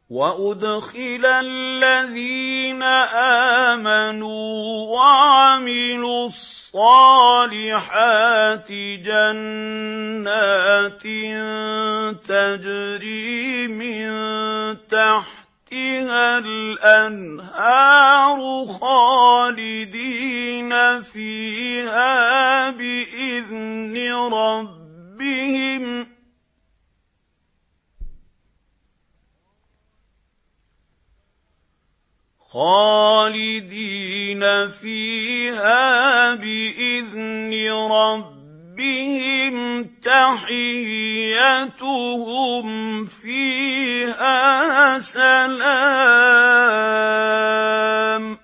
وَأُدْخِلَ الَّذِينَ آمَنُوا وَعَمِلُوا الصَّالِحَاتِ جَنَّاتٍ تَجْرِي مِن تَحْتِهَا الْأَنْهَارُ خَالِدِينَ فِيهَا بِإِذْنِ رَبِّهِمْ تَحِيَّتُهُمْ فِيهَا سَلَامٌ